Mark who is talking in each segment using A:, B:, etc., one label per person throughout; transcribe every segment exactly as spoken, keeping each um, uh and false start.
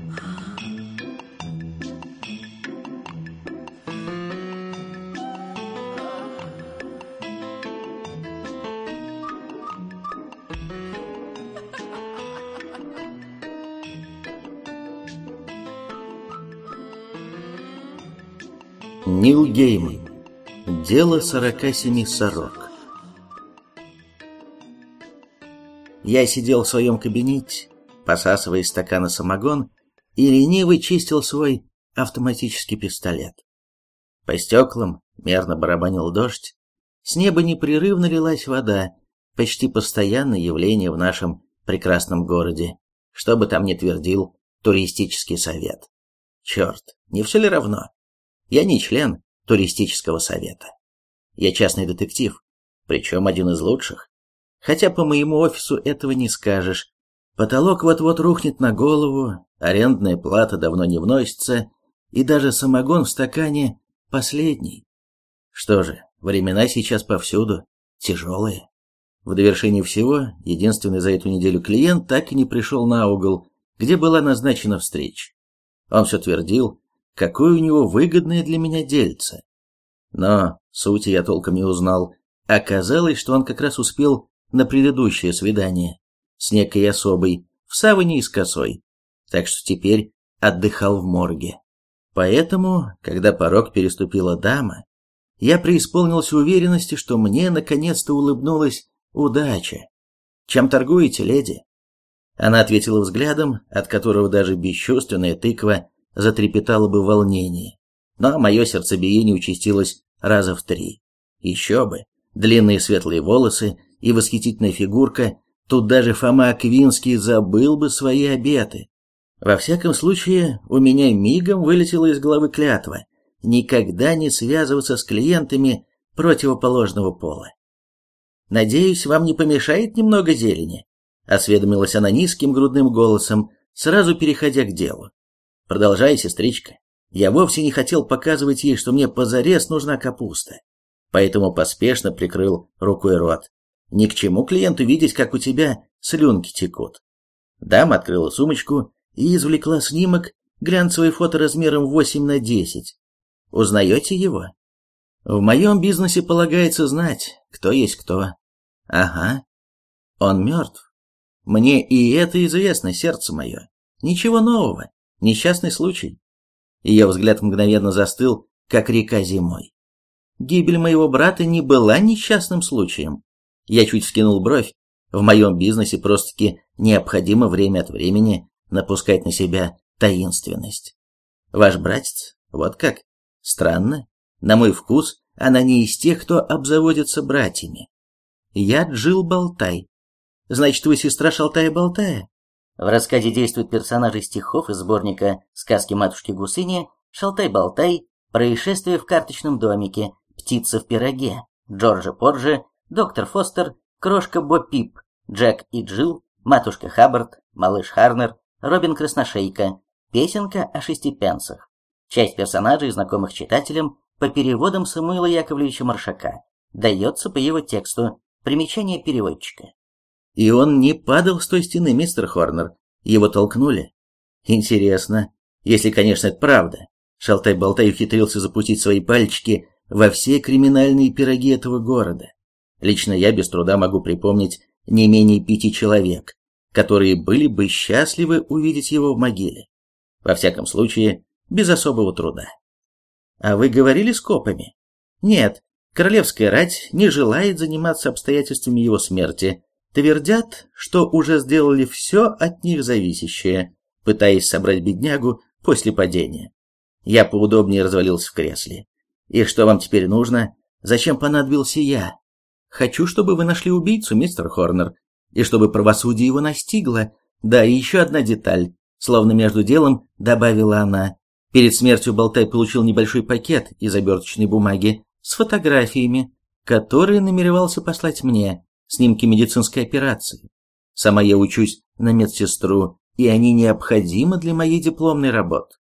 A: Нил Гейман. Дело сорока семи сорок. Я сидел в своем кабинете, посасывая из стакана самогон, и лениво чистил свой автоматический пистолет. По стеклам мерно барабанил дождь, с неба непрерывно лилась вода, почти постоянное явление в нашем прекрасном городе, что бы там ни твердил туристический совет. Черт, не все ли равно? Я не член туристического совета. Я частный детектив, причем один из лучших. Хотя по моему офису этого не скажешь. Потолок вот-вот рухнет на голову, арендная плата давно не вносится, и даже самогон в стакане последний. Что же, времена сейчас повсюду тяжелые. В довершение всего, единственный за эту неделю клиент так и не пришел на угол, где была назначена встреча. Он все твердил, какое у него выгодное для меня дельце. Но сути я толком не узнал. Оказалось, что он как раз успел на предыдущее свидание с некой особой в саване и с косой, так что теперь отдыхал в морге. Поэтому, когда порог переступила дама, я преисполнился уверенности, что мне наконец-то улыбнулась удача. «Чем торгуете, леди?» Она ответила взглядом, от которого даже бесчувственная тыква затрепетало бы волнение, но мое сердцебиение участилось раза в три. Еще бы, длинные светлые волосы и восхитительная фигурка, тут даже Фома Аквинский забыл бы свои обеты. Во всяком случае, у меня мигом вылетела из головы клятва никогда не связываться с клиентами противоположного пола. «Надеюсь, вам не помешает немного зелени?» — осведомилась она низким грудным голосом, сразу переходя к делу. «Продолжай, сестричка. Я вовсе не хотел показывать ей, что мне позарез нужна капуста, поэтому поспешно прикрыл рукой рот. Ни к чему клиенту видеть, как у тебя слюнки текут». Дама открыла сумочку и извлекла снимок, глянцевое фото размером восемь на десять. «Узнаете его?» «В моем бизнесе полагается знать, кто есть кто». «Ага. Он мертв. Мне и это известно, сердце мое. Ничего нового. Несчастный случай». Ее взгляд мгновенно застыл, как река зимой. «Гибель моего брата не была несчастным случаем». Я чуть вскинул бровь. В моем бизнесе просто-таки необходимо время от времени напускать на себя таинственность. «Ваш братец? Вот как? Странно. На мой вкус, она не из тех, кто обзаводится братьями. Я Джилл Болтай. Значит, вы сестра Шалтая-Болтая?» В рассказе действуют персонажи стихов из сборника «Сказки матушки Гусыни», Шалтай-Болтай, происшествие в карточном домике, птица в пироге, Джорджи Порджи, доктор Фостер, крошка Бо Пип, Джек и Джилл, матушка Хаббард, малыш Харнер, Робин Красношейка, песенка о шести пенсах. Часть персонажей, знакомых читателям, по переводам Самуила Яковлевича Маршака, дается по его тексту, примечание переводчика. «И он не падал с той стены, мистер Хорнер. Его толкнули?» «Интересно. Если, конечно, это правда». Шалтай-Болтай ухитрился запустить свои пальчики во все криминальные пироги этого города. Лично я без труда могу припомнить не менее пяти человек, которые были бы счастливы увидеть его в могиле. Во всяком случае, без особого труда. «А вы говорили с копами?» «Нет, королевская рать не желает заниматься обстоятельствами его смерти. Твердят, что уже сделали все от них зависящее, пытаясь собрать беднягу после падения». Я поудобнее развалился в кресле. «И что вам теперь нужно? Зачем понадобился я?» «Хочу, чтобы вы нашли убийцу, мистер Хорнер, и чтобы правосудие его настигло. Да, и еще одна деталь», словно между делом добавила она. «Перед смертью Болтай получил небольшой пакет из оберточной бумаги с фотографиями, которые намеревался послать мне, снимки медицинской операции. Сама я учусь на медсестру, и они необходимы для моей дипломной работы.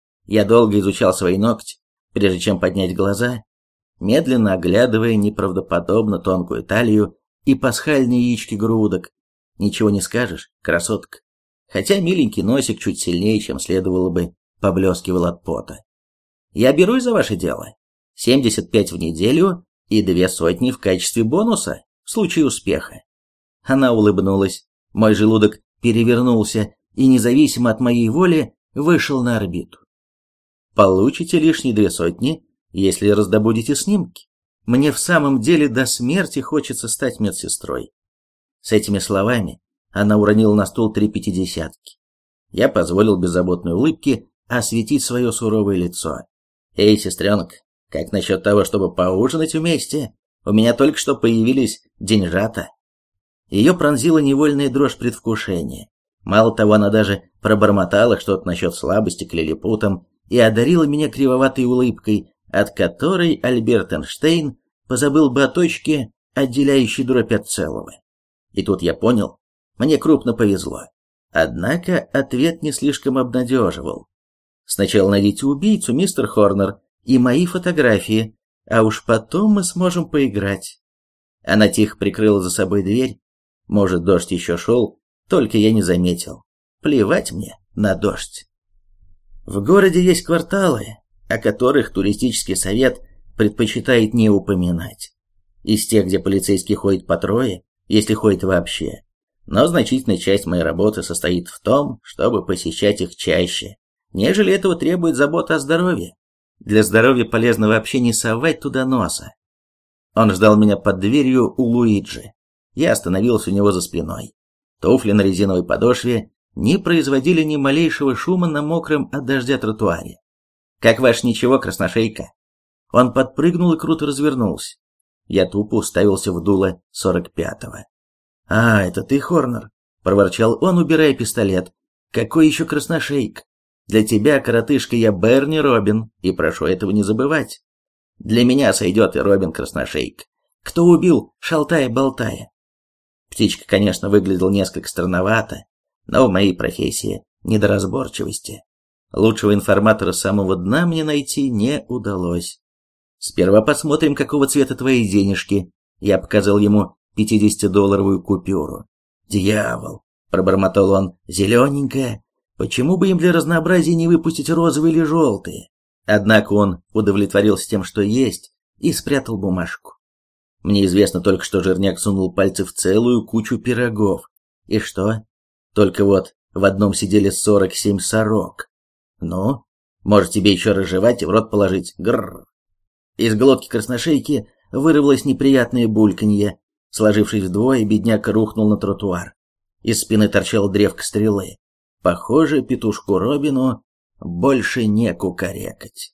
A: Я долго изучал свои ногти, прежде чем поднять глаза, медленно оглядывая неправдоподобно тонкую талию и пасхальные яички грудок. Ничего не скажешь, красотка. хотя миленький носик чуть сильнее, чем следовало бы, поблескивал от пота. «Я берусь за ваше дело. семьдесят пять в неделю и две сотни в качестве бонуса в случае успеха». Она улыбнулась. Мой желудок перевернулся и, независимо от моей воли, вышел на орбиту. «Получите лишние две сотни, если раздобудете снимки. Мне в самом деле до смерти хочется стать медсестрой». С этими словами она уронила на стол три пятидесятки. Я позволил беззаботной улыбке осветить свое суровое лицо. «Эй, сестренка, как насчет того, чтобы поужинать вместе? У меня только что появились деньжата». Ее пронзила невольная дрожь предвкушения. Мало того, она даже пробормотала что-то насчет слабости к лилипутам и одарила меня кривоватой улыбкой, от которой Альберт Эйнштейн позабыл бы о точке, отделяющей дробь от целого. И тут я понял, мне крупно повезло. Однако ответ не слишком обнадеживал. «Сначала найдите убийцу, мистер Хорнер, и мои фотографии, а уж потом мы сможем поиграть». Она тихо прикрыла за собой дверь. Может, дождь еще шел, только я не заметил. Плевать мне на дождь. В городе есть кварталы, о которых туристический совет предпочитает не упоминать. Из тех, где полицейские ходят по трое, если ходят вообще. Но значительная часть моей работы состоит в том, чтобы посещать их чаще, нежели этого требует забота о здоровье. Для здоровья полезно вообще не совать туда носа. Он ждал меня под дверью у Луиджи. Я остановился у него за спиной. Туфли на резиновой подошве не производили ни малейшего шума на мокром от дождя тротуаре. «Как ваш ничего, красношейка?» Он подпрыгнул и круто развернулся. Я тупо уставился в дуло сорок пятого. «А, это ты, Хорнер?» — проворчал он, убирая пистолет. «Какой еще красношейк? Для тебя, коротышка, я Берни Робин, и прошу этого не забывать. Для меня сойдет и Робин Красношейк. Кто убил, шалтая-болтая?» Птичка, конечно, выглядел несколько странновато, но в моей профессии не до разборчивости. Лучшего информатора с самого дна мне найти не удалось. «Сперва посмотрим, какого цвета твои денежки». Я показал ему пятидесятидолларовую купюру. «Дьявол!» — пробормотал он. «Зелененькая. Почему бы им для разнообразия не выпустить розовые или желтые?» Однако он удовлетворился тем, что есть, и спрятал бумажку. Мне известно только, что жирняк сунул пальцы в целую кучу пирогов. И что? Только вот в одном сидели сорок семь сорок. Ну, может, тебе еще разжевать и в рот положить. Грррр. Из глотки красношейки вырвалось неприятное бульканье. Сложившись вдвое, бедняка рухнул на тротуар. Из спины торчала древко стрелы. Похоже, петушку Робину больше не кукарекать.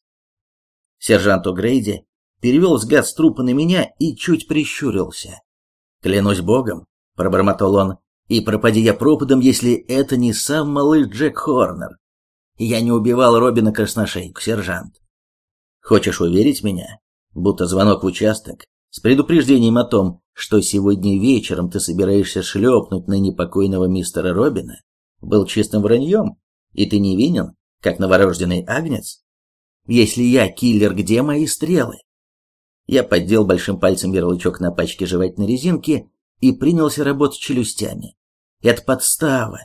A: Сержант О'Грейди перевел взгляд с трупа на меня и чуть прищурился. «Клянусь богом», — пробормотал он, — «и пропади я пропадом, если это не сам малыш Джек Хорнер. Я не убивал Робина Красношейку, сержант». «Хочешь уверить меня, будто звонок в участок с предупреждением о том, что сегодня вечером ты собираешься шлепнуть на непокойного мистера Робина, был чистым враньем, и ты невинен, как новорожденный агнец? Если я киллер, где мои стрелы?» Я поддел большим пальцем ярлычок на пачке жевательной резинки и принялся работать челюстями. «Это подстава».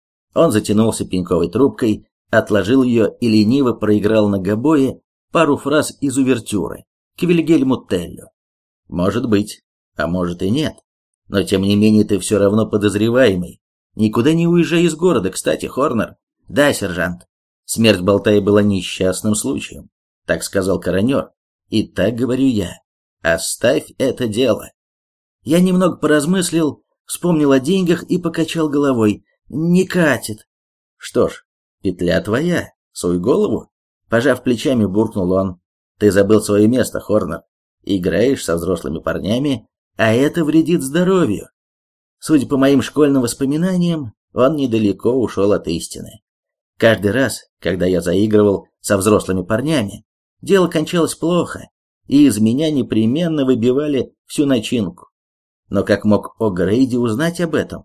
A: Он затянулся пеньковой трубкой, отложил ее и лениво проиграл на гобое пару фраз из увертюры к Вильгельму Теллю. «Может быть, а может и нет. Но тем не менее ты все равно подозреваемый. Никуда не уезжай из города, кстати, Хорнер». «Да, сержант. Смерть Болтая была несчастным случаем», — так сказал коронер. «И так говорю я. Оставь это дело». Я немного поразмыслил, вспомнил о деньгах и покачал головой. «Не катит». «Что ж, петля твоя. Суй голову». Пожав плечами, буркнул он. «Ты забыл свое место, Хорнер. Играешь со взрослыми парнями, а это вредит здоровью». Судя по моим школьным воспоминаниям, он недалеко ушел от истины. Каждый раз, когда я заигрывал со взрослыми парнями, дело кончалось плохо, и из меня непременно выбивали всю начинку. Но как мог О'Грейди узнать об этом?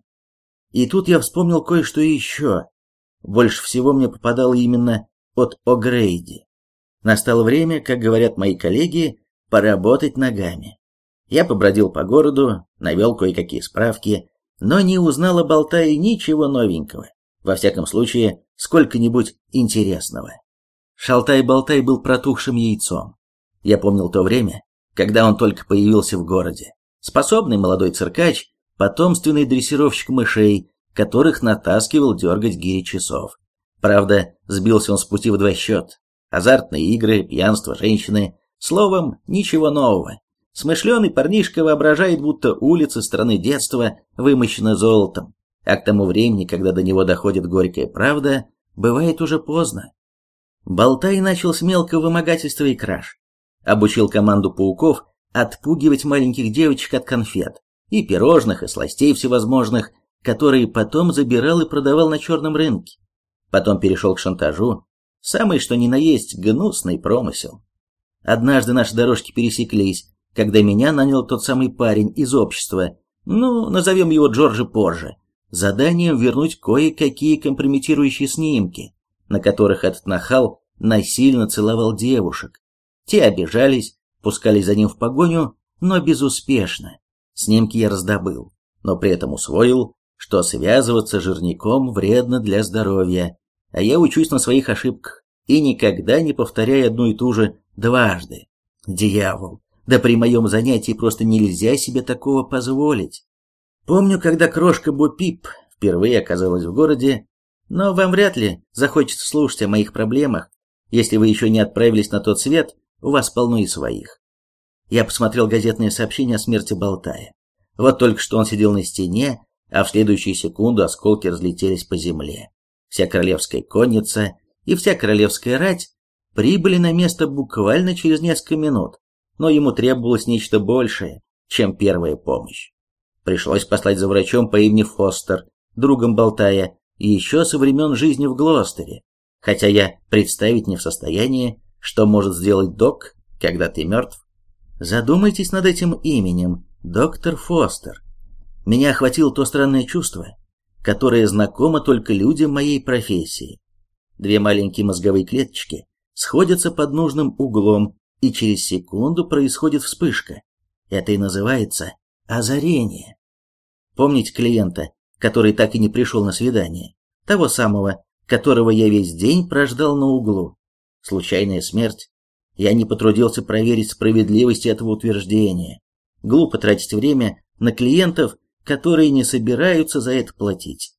A: И тут я вспомнил кое-что еще. Больше всего мне попадало именно от О'Грейди. Настало время, как говорят мои коллеги, поработать ногами. Я побродил по городу, навел кое-какие справки, но не узнал о Болтае ничего новенького. Во всяком случае, сколько-нибудь интересного. Шалтай-болтай был протухшим яйцом. Я помнил то время, когда он только появился в городе. Способный молодой циркач, потомственный дрессировщик мышей, которых натаскивал дергать гири часов. Правда, сбился он с пути в два счета. Азартные игры, пьянство, женщины. Словом, ничего нового. Смышленый парнишка воображает, будто улицы страны детства вымощены золотом. А к тому времени, когда до него доходит горькая правда, бывает уже поздно. Болтай начал с мелкого вымогательства и краж. Обучил команду пауков отпугивать маленьких девочек от конфет, и пирожных, и сластей всевозможных, которые потом забирал и продавал на черном рынке. Потом перешел к шантажу, самый что ни на есть гнусный промысел. Однажды наши дорожки пересеклись, когда меня нанял тот самый парень из общества, ну, назовем его Джорджи позже, заданием вернуть кое-какие компрометирующие снимки, на которых этот нахал насильно целовал девушек. Те обижались, пускались за ним в погоню, но безуспешно. Снимки я раздобыл, но при этом усвоил, что связываться с жирником вредно для здоровья, а я учусь на своих ошибках и никогда не повторяю одну и ту же дважды. Дьявол, да при моем занятии просто нельзя себе такого позволить. Помню, когда крошка Бо Пип впервые оказалась в городе, но вам вряд ли захочется слушать о моих проблемах, если вы еще не отправились на тот свет, у вас полно и своих. Я посмотрел газетные сообщения о смерти Болтая. Вот только что он сидел на стене, а в следующую секунду осколки разлетелись по земле. Вся королевская конница и вся королевская рать прибыли на место буквально через несколько минут, но ему требовалось нечто большее, чем первая помощь. Пришлось послать за врачом по имени Фостер, другом Болтая, еще со времен жизни в Глостере, хотя я представить не в состоянии, что может сделать док, когда ты мертв. Задумайтесь над этим именем, доктор Фостер. Меня охватило то странное чувство, которое знакомо только людям моей профессии. Две маленькие мозговые клеточки сходятся под нужным углом, и через секунду происходит вспышка. Это и называется озарение. Помните клиента, который так и не пришел на свидание? Того самого, которого я весь день прождал на углу. Случайная смерть? Я не потрудился проверить справедливость этого утверждения. Глупо тратить время на клиентов, которые не собираются за это платить.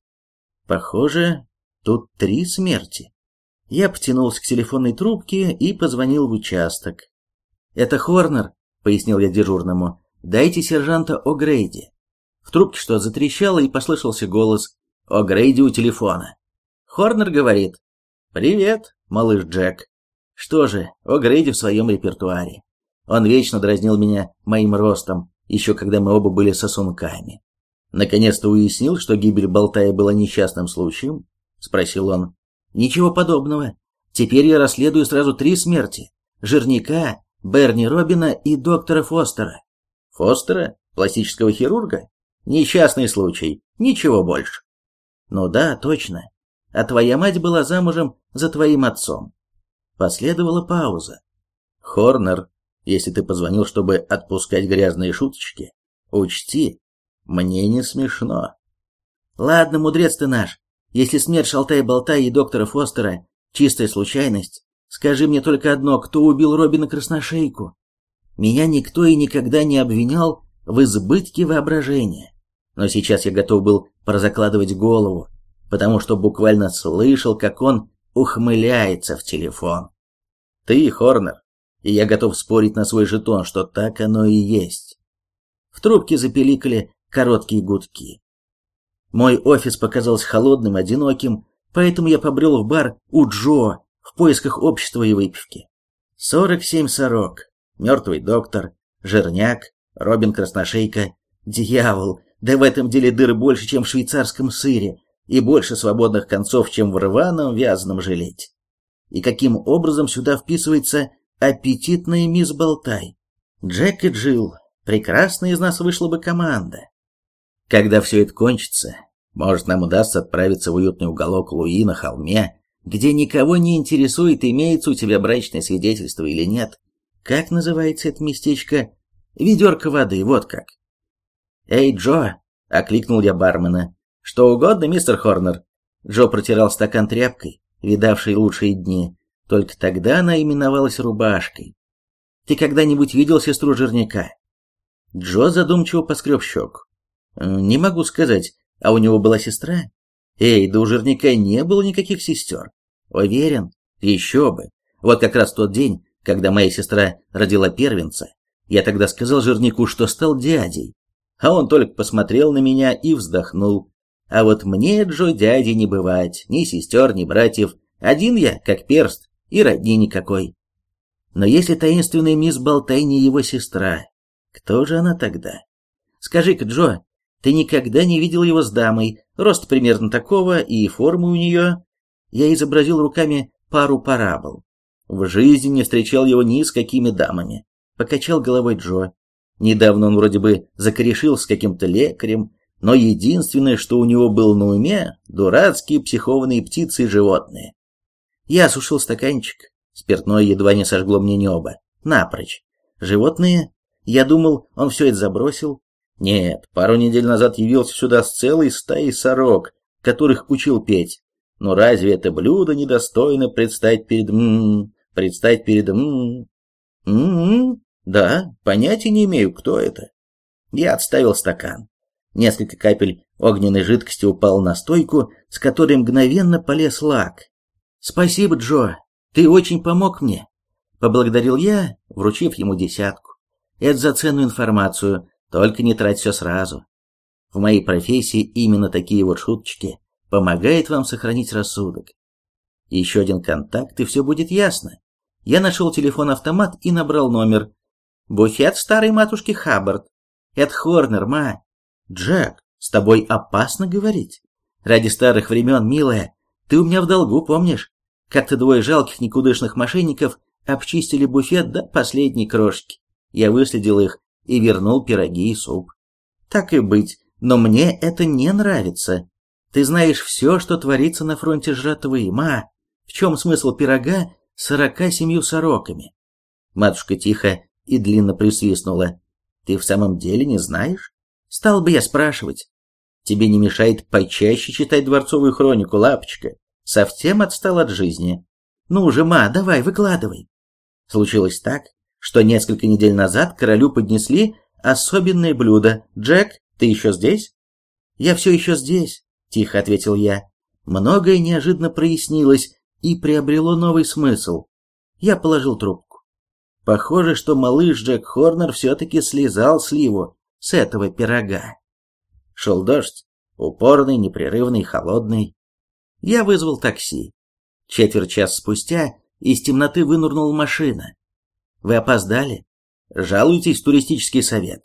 A: Похоже, тут три смерти. Я потянулся к телефонной трубке и позвонил в участок. «Это Хорнер», — пояснил я дежурному. «Дайте сержанта О'Грейди». В трубке что-то затрещало, и послышался голос О'Грейди у телефона. Хорнер говорит: «Привет, малыш Джек». Что же, О'Грейди в своем репертуаре. Он вечно дразнил меня моим ростом, еще когда мы оба были сосунками. «Наконец-то уяснил, что гибель Болтая была несчастным случаем?» — спросил он. «Ничего подобного. Теперь я расследую сразу три смерти. Жирника, Берни Робина и доктора Фостера». «Фостера? Пластического хирурга? Несчастный случай. Ничего больше». «Ну да, точно. А твоя мать была замужем за твоим отцом». Последовала пауза. «Хорнер, если ты позвонил, чтобы отпускать грязные шуточки, учти, мне не смешно». «Ладно, мудрец ты наш. Если смерть Шалтай-болтай и доктора Фостера — чистая случайность, скажи мне только одно: кто убил Робина Красношейку? Меня никто и никогда не обвинял в избытке воображения. Но сейчас я готов был прозакладывать голову, потому что буквально слышал, как он ухмыляется в телефон. Ты, Хорнер, и я готов спорить на свой жетон, что так оно и есть». В трубке запеликали короткие гудки. Мой офис показался холодным, одиноким, поэтому я побрел в бар у Джо в поисках общества и выпивки. сорок семь сорок, мертвый доктор, жирняк, Робин Красношейка. Дьявол, да в этом деле дыр больше, чем в швейцарском сыре, и больше свободных концов, чем в рваном вязаном жилете. И каким образом сюда вписывается аппетитная мисс Болтай? Джек и Джилл, прекрасная из нас вышла бы команда. Когда все это кончится, может, нам удастся отправиться в уютный уголок Луи на холме, где никого не интересует, имеется у тебя брачное свидетельство или нет. Как называется это местечко? Ведерко воды, вот как. «Эй, Джо!» — окликнул я бармена. «Что угодно, мистер Хорнер. Джо протирал стакан тряпкой, видавшей лучшие дни. Только тогда она именовалась рубашкой. Ты когда-нибудь видел сестру Жирняка? Джо задумчиво поскреб щеку. Не могу сказать, а у него была сестра? Эй, да у Жирняка не было никаких сестер. Уверен? Еще бы. Вот как раз тот день, когда моя сестра родила первенца, я тогда сказал Жирняку, что стал дядей. А он только посмотрел на меня и вздохнул. А вот мне, Джо, дяди не бывать, ни сестер, ни братьев. Один я, как перст, и родни никакой. Но если таинственная мисс Болтай не его сестра, кто же она тогда? Скажи-ка, Джо, ты никогда не видел его с дамой, рост примерно такого и формы у нее? Я изобразил руками пару парабол. В жизни не встречал его ни с какими дамами. Покачал головой Джо. Недавно он вроде бы закорешил с каким-то лекарем, но единственное, что у него было на уме, дурацкие психованные птицы и животные. Я осушил стаканчик. Спиртное едва не сожгло мне небо. Напрочь. Животные? Я думал, он все это забросил. Нет, пару недель назад явился сюда с целой стаей сорок, которых учил петь. Но разве это блюдо недостойно предстать перед м предстать перед м м Да, понятия не имею, кто это. Я отставил стакан. Несколько капель огненной жидкости упало на стойку, с которой мгновенно полез лак. «Спасибо, Джо, ты очень помог мне», — поблагодарил я, вручив ему десятку. «Это за ценную информацию, только не трать все сразу. В моей профессии именно такие вот шуточки помогают вам сохранить рассудок. Еще один контакт, и все будет ясно». Я нашел телефон-автомат и набрал номер. «Буфет старой матушки Хаббард. Это Хорнер, ма». «Джек, с тобой опасно говорить. Ради старых времен, милая, ты у меня в долгу, помнишь? Как-то двое жалких никудышных мошенников обчистили буфет до последней крошки. Я выследил их и вернул пироги и суп. Так и быть, но мне это не нравится. Ты знаешь все, что творится на фронте жратвы, ма. В чем смысл пирога с сорока семью сороками?» Матушка тихо и длинно присвистнула. «Ты в самом деле не знаешь? Стал бы я спрашивать. Тебе не мешает почаще читать дворцовую хронику, лапочка. Совсем отстал от жизни. Ну же, ма, давай, выкладывай». Случилось так, что несколько недель назад королю поднесли особенное блюдо. «Джек, ты еще здесь?» «Я все еще здесь», — тихо ответил я. Многое неожиданно прояснилось и приобрело новый смысл. Я положил трубку. Похоже, что малыш Джек Хорнер все-таки слезал сливу с этого пирога. Шел дождь, упорный, непрерывный, холодный. Я вызвал такси. Четверть часа спустя из темноты вынырнула машина. «Вы опоздали? Жалуйтесь в туристический совет».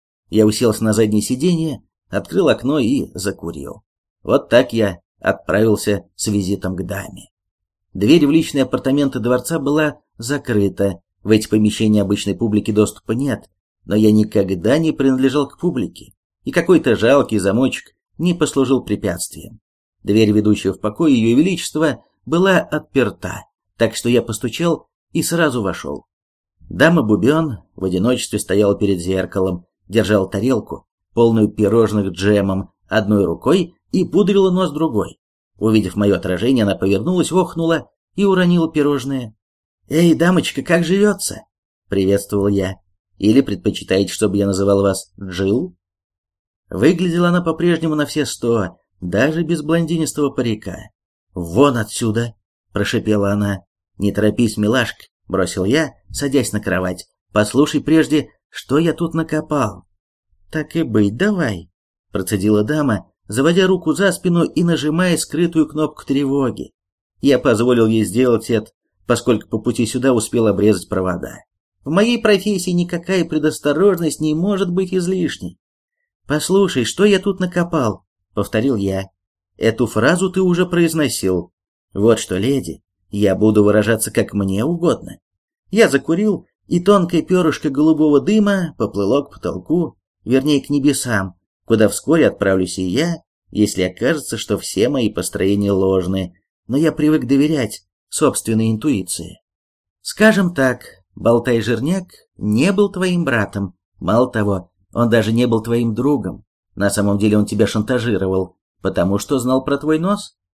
A: Я уселся на заднее сиденье, открыл окно и закурил. Вот так я отправился с визитом к даме. Дверь в личные апартаменты дворца была закрыта. В эти помещения обычной публики доступа нет, но я никогда не принадлежал к публике, и какой-то жалкий замочек не послужил препятствием. Дверь, ведущая в покой Ее Величества, была отперта, так что я постучал и сразу вошел. Дама Бубен в одиночестве стояла перед зеркалом, держала тарелку, полную пирожных джемом, одной рукой и пудрила нос другой. Увидев мое отражение, она повернулась, охнула и уронила пирожное. «Эй, дамочка, как живется?» — приветствовал я. «Или предпочитаете, чтобы я называл вас Джилл?» Выглядела она по-прежнему на все сто, даже без блондинистого парика. «Вон отсюда!» — прошипела она. «Не торопись, милашка», — бросил я, садясь на кровать. «Послушай прежде, что я тут накопал». «Так и быть, давай», — процедила дама, заводя руку за спину и нажимая скрытую кнопку тревоги. Я позволил ей сделать это, поскольку по пути сюда успел обрезать провода. В моей профессии никакая предосторожность не может быть излишней. «Послушай, что я тут накопал?» — повторил я. «Эту фразу ты уже произносил. Вот что, леди, я буду выражаться как мне угодно». Я закурил, и тонкое перышко голубого дыма поплыло к потолку, вернее, к небесам, куда вскоре отправлюсь и я, если окажется, что все мои построения ложны, но я привык доверять собственной интуиции. Скажем так, Болтай-Жирняк не был твоим братом, мало того, он даже не был твоим другом. На самом деле он тебя шантажировал, потому что знал про твой нос.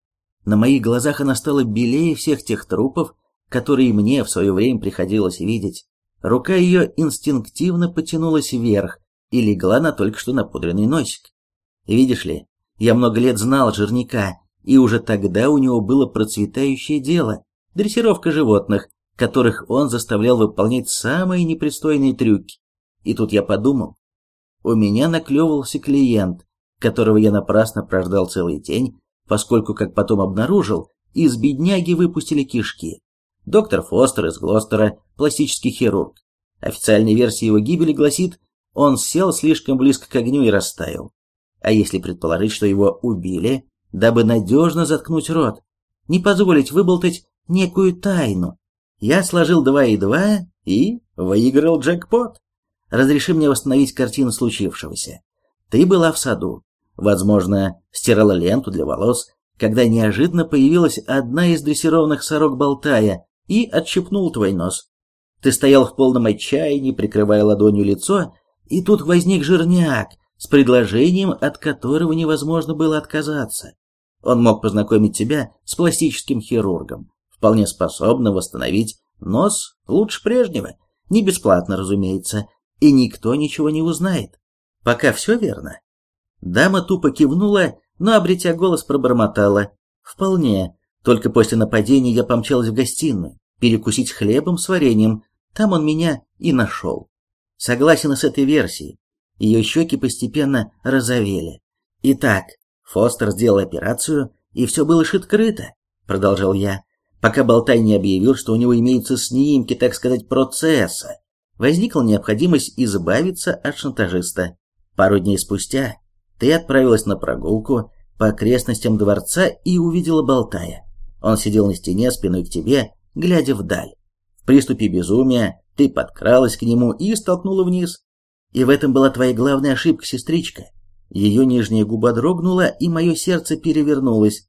A: На моих глазах она стала белее всех тех трупов, которые мне в свое время приходилось видеть. Рука ее инстинктивно потянулась вверх и легла на только что напудренный носик. Видишь ли, я много лет знал Жирника, и уже тогда у него было процветающее дело – дрессировка животных, которых он заставлял выполнять самые непристойные трюки. И тут я подумал, у меня наклевывался клиент, которого я напрасно прождал целый день, поскольку, как потом обнаружил, из бедняги выпустили кишки. Доктор Фостер из Глостера, пластический хирург. Официальная версия его гибели гласит, он сел слишком близко к огню и растаял. А если предположить, что его убили, дабы надежно заткнуть рот, не позволить выболтать некую тайну, я сложил два и два и выиграл джекпот. Разреши мне восстановить картину случившегося. Ты была в саду, возможно, стирала ленту для волос, когда неожиданно появилась одна из дрессированных сорок Болтая и отщипнул твой нос. Ты стоял в полном отчаянии, прикрывая ладонью лицо, и тут возник Жирняк с предложением, от которого невозможно было отказаться. Он мог познакомить тебя с пластическим хирургом, вполне способным восстановить нос лучше прежнего, не бесплатно, разумеется, и никто ничего не узнает. Пока все верно. Дама тупо кивнула, но, обретя голос, пробормотала. Вполне. Только после нападения я помчалась в гостиную, перекусить хлебом с вареньем. Там он меня и нашел. Согласен с этой версией. Ее щеки постепенно розовели. Итак, Фостер сделал операцию, и все было шито-крыто, продолжал я, пока Болтай не объявил, что у него имеются снимки, так сказать, процесса. Возникла необходимость избавиться от шантажиста. Пару дней спустя ты отправилась на прогулку по окрестностям дворца и увидела Болтая. Он сидел на стене спиной к тебе, глядя вдаль. В приступе безумия ты подкралась к нему и столкнула вниз. И в этом была твоя главная ошибка, сестричка. Ее нижняя губа дрогнула, и мое сердце перевернулось.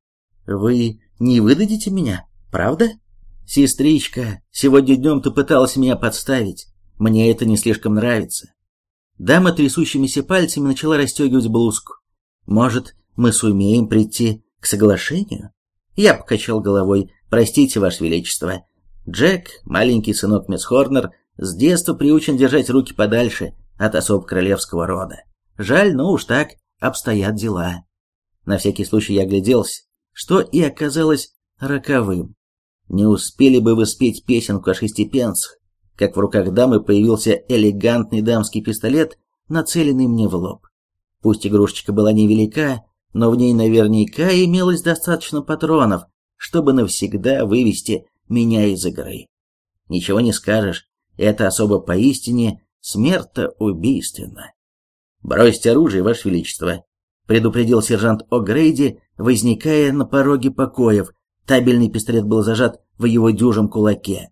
A: Вы не выдадите меня, правда? Сестричка, сегодня днем ты пыталась меня подставить. Мне это не слишком нравится. Дама трясущимися пальцами начала расстегивать блузку. Может, мы сумеем прийти к соглашению? Я покачал головой. Простите, Ваше Величество. Джек, маленький сынок мисс Хорнер, с детства приучен держать руки подальше от особ королевского рода. Жаль, но уж так обстоят дела. На всякий случай я огляделся, что и оказалось роковым. Не успели бы вы спеть песенку о шести пенсах, как в руках дамы появился элегантный дамский пистолет, нацеленный мне в лоб. Пусть игрушечка была невелика, но в ней наверняка имелось достаточно патронов, чтобы навсегда вывести меня из игры. Ничего не скажешь, это особо поистине смертоубийственно. «Бросьте оружие, Ваше Величество», — предупредил сержант О'Грейди, возникая на пороге покоев. Табельный пистолет был зажат в его дюжем кулаке.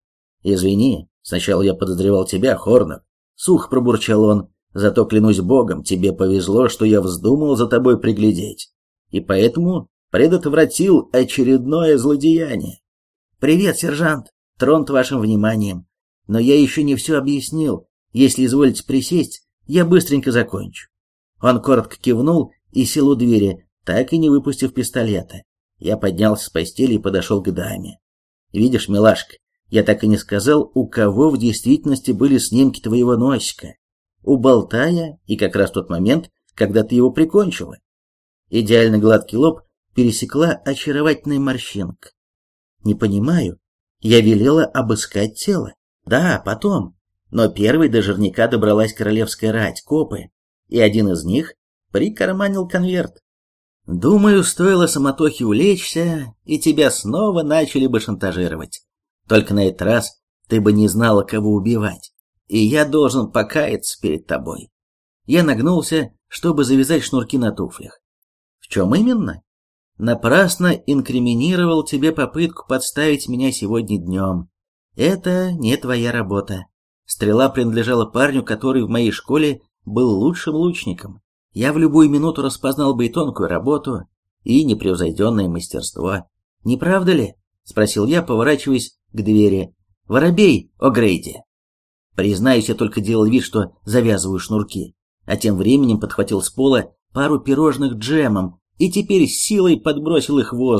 A: «Извини, сначала я подозревал тебя, Хорнер», — сухо пробурчал он, «зато, клянусь богом, тебе повезло, что я вздумал за тобой приглядеть, и поэтому предотвратил очередное злодеяние». «Привет, сержант, тронут вашим вниманием, но я еще не все объяснил. Если изволите присесть, я быстренько закончу». Он коротко кивнул и сел у двери, так и не выпустив пистолета. Я поднялся с постели и подошел к даме. «Видишь, милашка, я так и не сказал, у кого в действительности были снимки твоего носика. У Болтая, и как раз в тот момент, когда ты его прикончила». Идеально гладкий лоб пересекла очаровательная морщинка. «Не понимаю. Я велела обыскать тело. Да, потом. Но первой до Жирника добралась королевская рать, копы, и один из них прикарманил конверт. Думаю, стоило самотохе улечься, и тебя снова начали бы шантажировать. Только на этот раз ты бы не знала, кого убивать, и я должен покаяться перед тобой». Я нагнулся, чтобы завязать шнурки на туфлях. «В чем именно?» «Напрасно инкриминировал тебе попытку подставить меня сегодня днем. Это не твоя работа. Стрела принадлежала парню, который в моей школе был лучшим лучником. Я в любую минуту распознал бы и тонкую работу, и непревзойденное мастерство. Не правда ли?» — спросил я, поворачиваясь к двери. «Воробей, О'Грейди». Признаюсь, я только делал вид, что завязываю шнурки, а тем временем подхватил с пола пару пирожных джемом и теперь с силой подбросил их в воздух,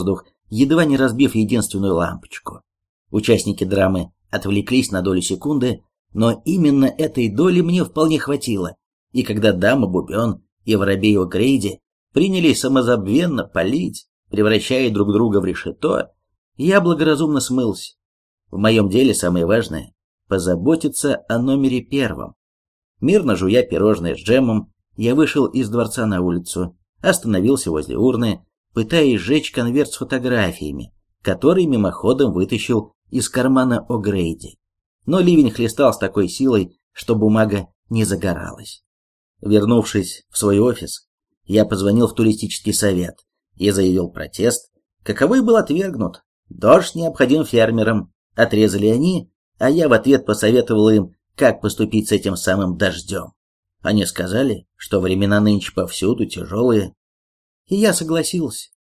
A: едва не разбив единственную лампочку. Участники драмы отвлеклись на долю секунды, но именно этой доли мне вполне хватило, и когда дама Бубен и воробей О'Грейди принялись самозабвенно палить, превращая друг друга в решето, я благоразумно смылся. В моем деле самое важное — позаботиться о номере первом. Мирно жуя пирожное с джемом, я вышел из дворца на улицу, остановился возле урны, пытаясь сжечь конверт с фотографиями, который мимоходом вытащил из кармана О'Грейди. Но ливень хлестал с такой силой, что бумага не загоралась. Вернувшись в свой офис, я позвонил в туристический совет и заявил протест, каковой был отвергнут. Дождь необходим фермерам, отрезали они, а я в ответ посоветовал им, как поступить с этим самым дождем. Они сказали, что времена нынче повсюду тяжелые, и я согласился.